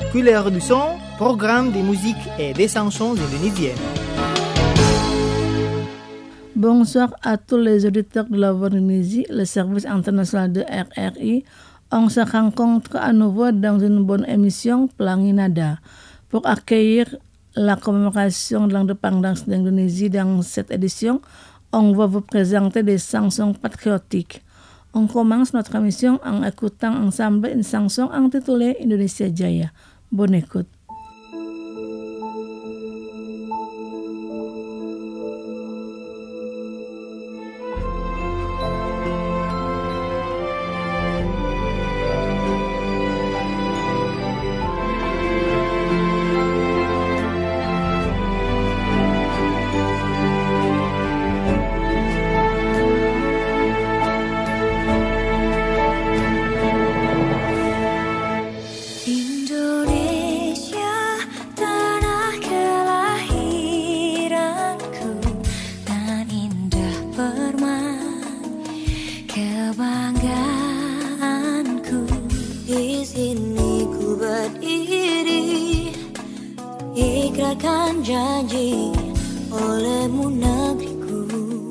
Couleur du son, programme de musique et des chansons indonésiennes. Bonsoir à tous les auditeurs de la Voix d'Indonésie, le service international de RRI. On se rencontre à nouveau dans une bonne émission Pelangi Nada pour accueillir la commémoration de l'indépendance d'Indonésie. Dans cette édition, on va vous présenter des chansons patriotiques. On commence notre émission en écoutant ensemble une chanson intitulée Indonesia Jaya. Bonne écoute. Ikrarkan janji olehmu negeriku,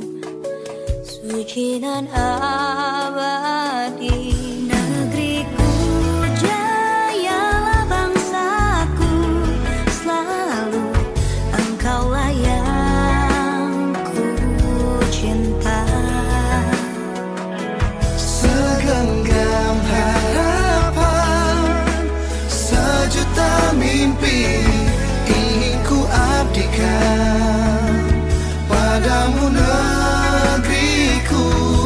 suci dan abadi. Negeriku, jayalah bangsaku, selalu engkaulah yang ku cinta. Segenggam harapan, sejuta mimpi padamu negeriku,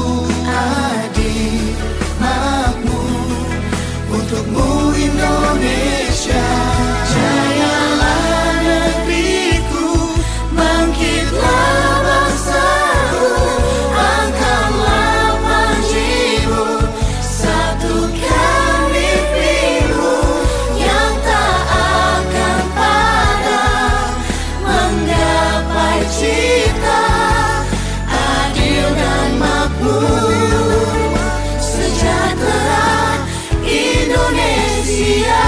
adik makmur untukmu Indonesia. Jayalah negeriku, bangkitlah bangsaku, angkatlah panjimu, satukan mimpimu yang tak akan padam, menggapai cita adil dan makmur, sejahtera Indonesia.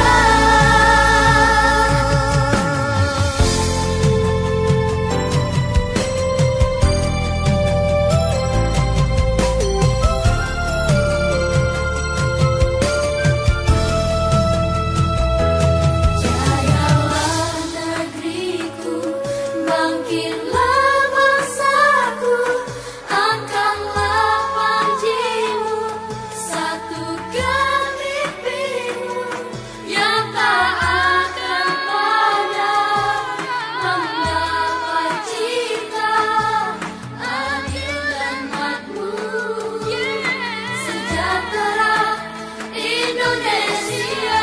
Jayalah negeriku, bangkitlah bangsaku, angkatlah panjimu, satukan mimpimu yang tak akan padam, menggapai cita adil dan makmur, sejahtera Indonesia.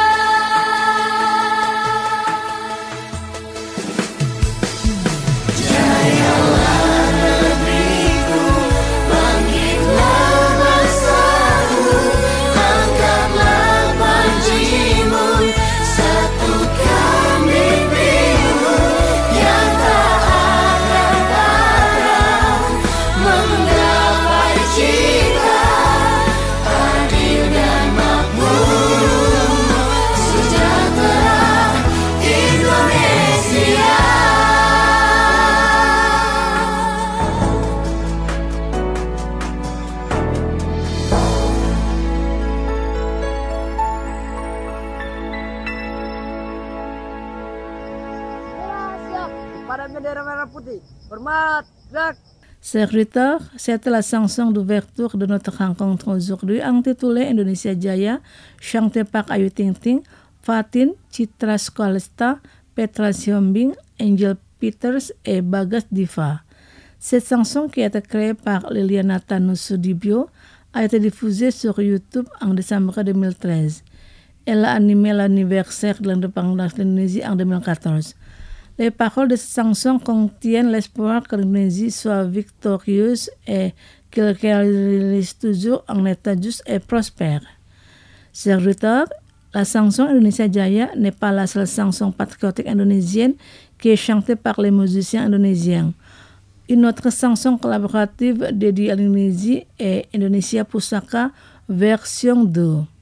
Jayalah negeriku, bangkitlah bangsaku, angkatlah panjimu, satukan mimpimu yang tak akan padam, menggapai cita adil dan makmur, sejahtera Indonesia. Pada bendera merah putih, hormat, gerak. Chers auditeurs, c'était la chanson d'ouverture de notre rencontre aujourd'hui intitulée Indonesia Jaya, chantée par Ayu Ting Ting, Fatin, Citra Skolesta, Petra Siombing, Angel Peters et Bagas Diva. Cette chanson qui a été créée par Liliana Tanusudibio a été diffusée sur YouTube en décembre 2013. Elle a animé l'anniversaire de l'indépendance de l'Indonésie en 2014. Les paroles de cette chanson contiennent l'espoir que l'Indonésie soit victorieuse et qu'elle réalise toujours un état juste et prospère. Chers auditeurs, la chanson Indonesia Jaya n'est pas la seule chanson patriotique indonésienne qui est chantée par les musiciens indonésiens. Une autre chanson collaborative dédiée à l'Indonésie est Indonesia Pusaka version 2.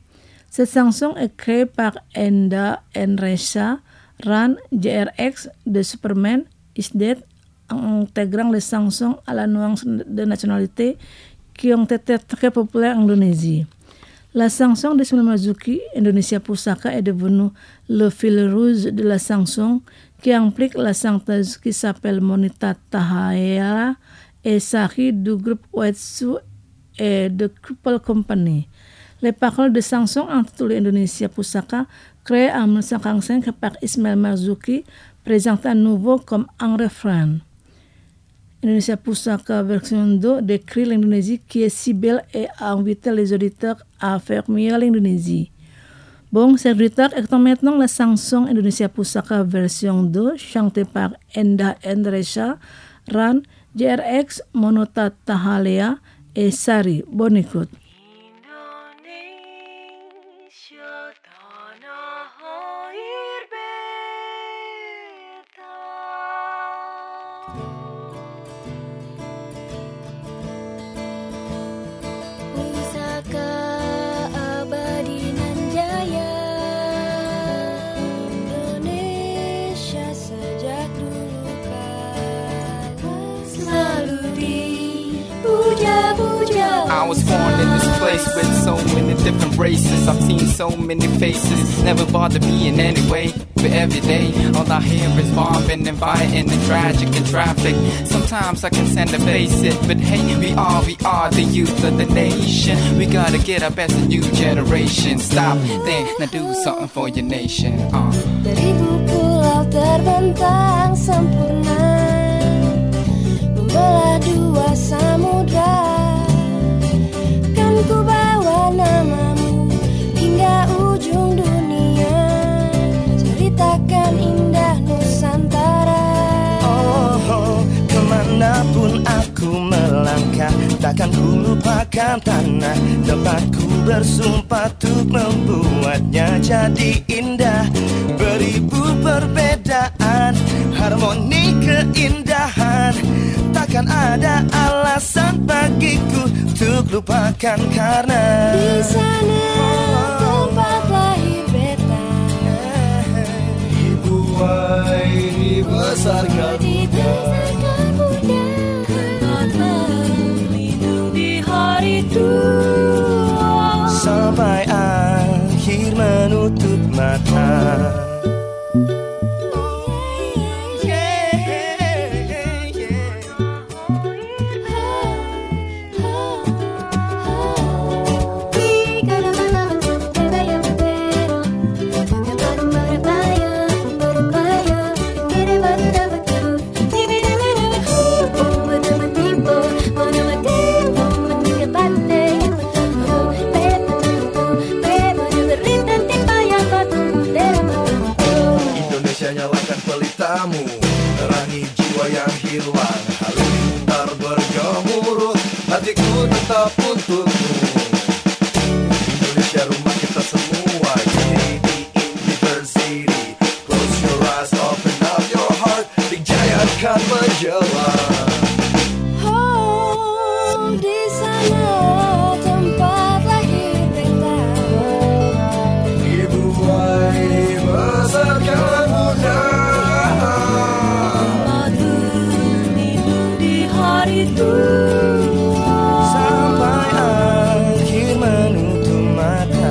Cette chanson est créée par Enda Enresa, Ran, JRX, de Superman is Dead, en intégrant les chansons à la nuance de nationalité qui ont été très populaires en Indonésie. La chanson de Ismail Marzuki, Indonesia Pusaka, est devenue le fil rouge de la chanson qui implique la chanteuse qui s'appelle Monita Tahayala et Sari du groupe Oetsu et de Couple Company. Les paroles de chansons intitulées Indonesia Pusaka, créées en 1955 par Ismail Marzuki, présentent à nouveau comme un refrain. Indonesia Pusaka version 2 décrit l'Indonésie qui est si belle et a invité les auditeurs à faire mieux l'Indonésie. Bon, chers auditeurs, écoutons maintenant la chanson Indonesia Pusaka version 2 chantée par Enda Endresha, Ran, JRX, Monota Tahalea et Sari. Bonne écoute. Indonesia tanah air beta. Pusaka abadi nan jaya, Indonesia sejak dulu kala selalu dipuja-puja. I was born in this place with so many different races. I've seen so many faces, never bothered me in any way. But every day, all I hear is bombing and fighting and tragic and traffic. Sometimes I can stand to face it, but hey, we are the youth of the nation. We gotta get up as a new generation. Stop, think, now do something for your nation. Beribu pulau terbentang sempurna, membelah dua samudra. Kan ku bawa namamu hingga ujung dunia, ceritakan indah Nusantara. Oh, kemanapun aku melangkah, takkan ku lupakan tanah tempatku bersumpah untuk membuatnya jadi indah. Beribu perbedaan, harmoni keindahan, takkan ada alasan bagiku untuk lupakan karena di sana tempat lahir beta, dibuai, dibesarkan dibesarkan bunda, tempat berlindung di hari tua, sampai akhir menutup mata. Nyalakan pelitamu, terangi jiwa yang hilang. Halilintar bergemuruh, hatiku tetap untukmu. Indonesia rumah kita semua, jadi di University. Close your eyes, open up your heart, Big Jaya akan menjelang. oh di sana tempat lahir beta, Dibuai, dibesarkan bunda, sampai akhir menutup mata.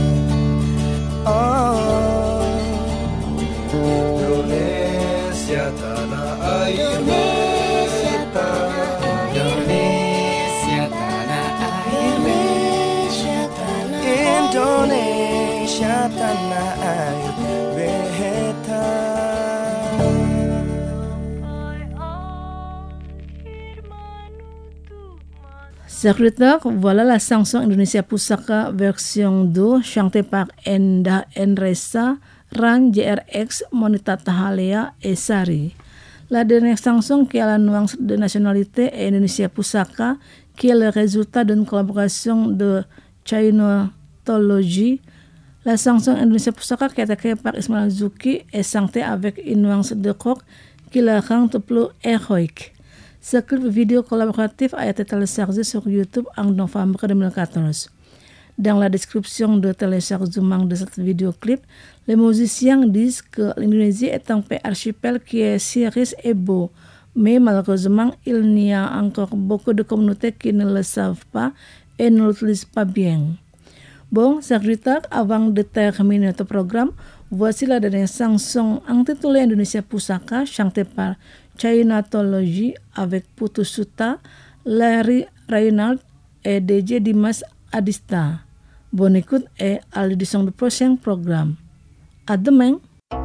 Oh, Indonesia tanah air beta, Indonesia tanah air Indonesia tanah Indonesia tanah air beta. Chers auditeurs, voilà la chanson Indonesia Pusaka version 2 chantée par Enda Enresa, Ran, JRX, Monita Tahalea et Sari. La dernière chanson qui a la nuance de nationalité est Indonesia Pusaka, qui est le résultat d'une collaboration de Chinatology. La chanson Indonesia Pusaka qui a été créée par Ismail Marzuki est chantée avec une nuance de rock qui la rend plus héroïque. Ce clip vidéo collaboratif a été téléchargé sur YouTube en novembre 2014. Dans la description de téléchargement de cette vidéoclip, les musiciens disent que l'Indonésie est un pays archipel qui est si riche et beau, mais malheureusement, il y a encore beaucoup de communautés qui ne le savent pas et ne l'utilisent pas bien. Bon, chers auditeurs, avant de terminer notre programme, voici la dernière chanson intitulée Indonesia Pusaka, chantée par Chainatology avec Putu Suta, Larry Reynald et DJ Dimas Adista. Bonne écoute et à l'édition du prochain programme. À demain.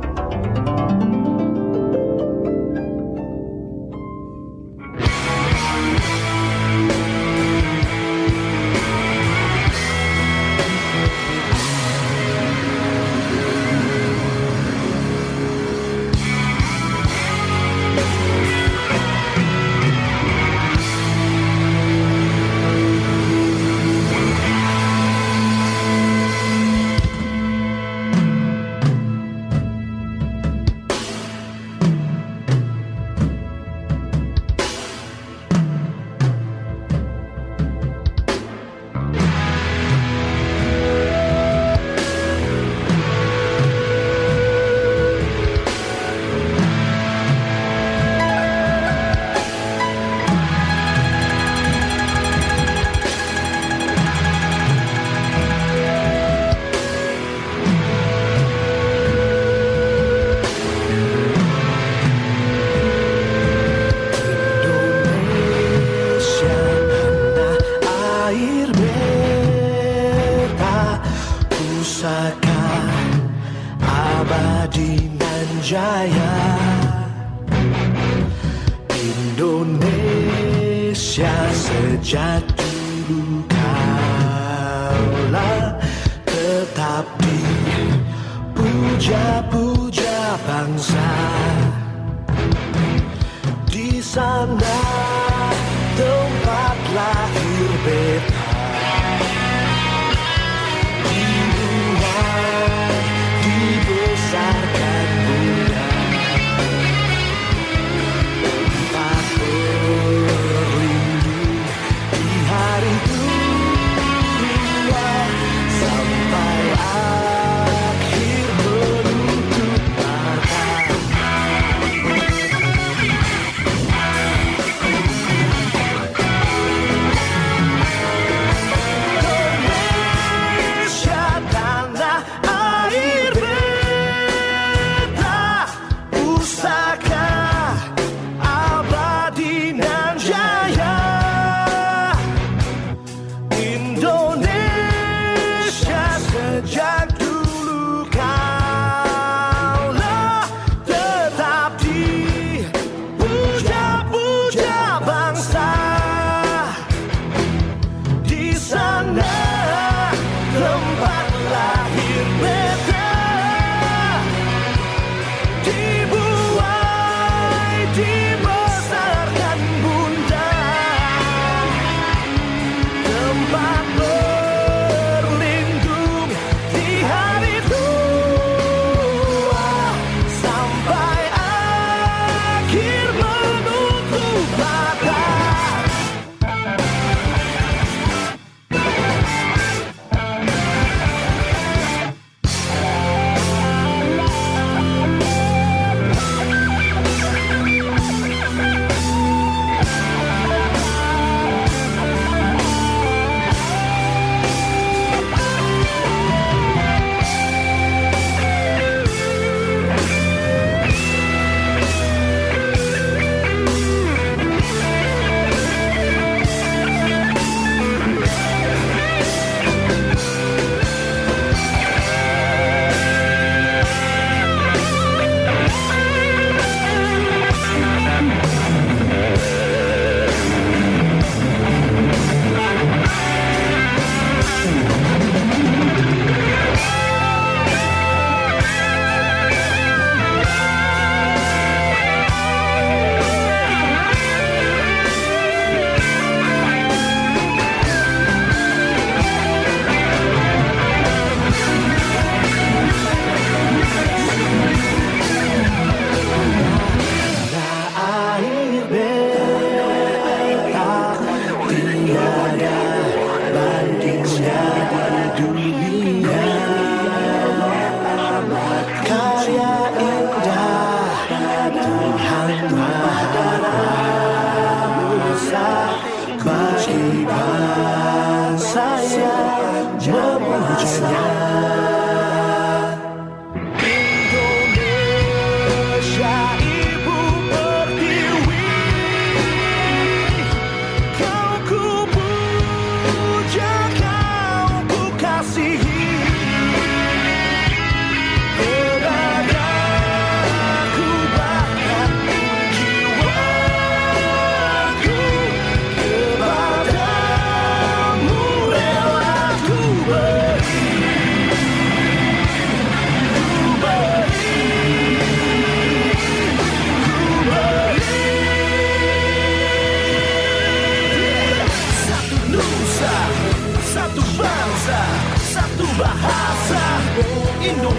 Indonesia sejak dulu kaulah tetap dipuja-puja bangsa. Di sana tempat lahir beta, dibuat dibesarkan Bunda. Tempat berlindung di hari tua sampai akhir menutup mata. Indonesia tanah air beta, pusaka abadi nan jaya. Indonesia sejak dulu kaulah tetap dipuja-puja bangsa. Di sana tempat lahir beta, dibuai dibesarkan Bunda. Tempat berlindung di hari tua sampai akhir menutup mata.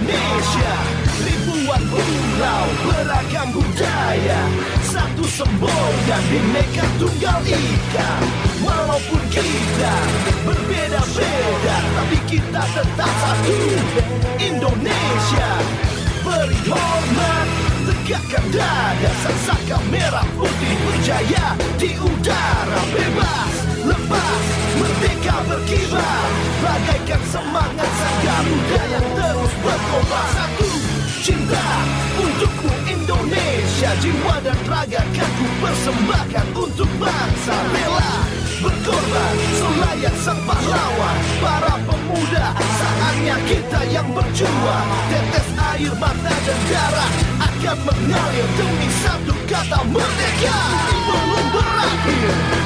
Indonesia. Ribuan pulau, beragam budaya, satu semboyan Bhinneka Tunggal Ika. Walaupun kita berbeda-beda, tapi kita tetap satu Indonesia. Beri hormat, tegakkan dada, sangsaka merah putih berjaya di udara. Bebas, lepas, merdeka berkibar, bagaikan semangat sang Garuda yang terus berkobar. Satu cinta untukmu Indonesia, jiwa dan raga kan ku persembahkan untuk bangsa. Rela berkorban selayan sang pahlawan, para pemuda saatnya kita yang berjuang. Tetes air mata dan darah akan mengalir demi satu kata merdeka. Belum berakhir.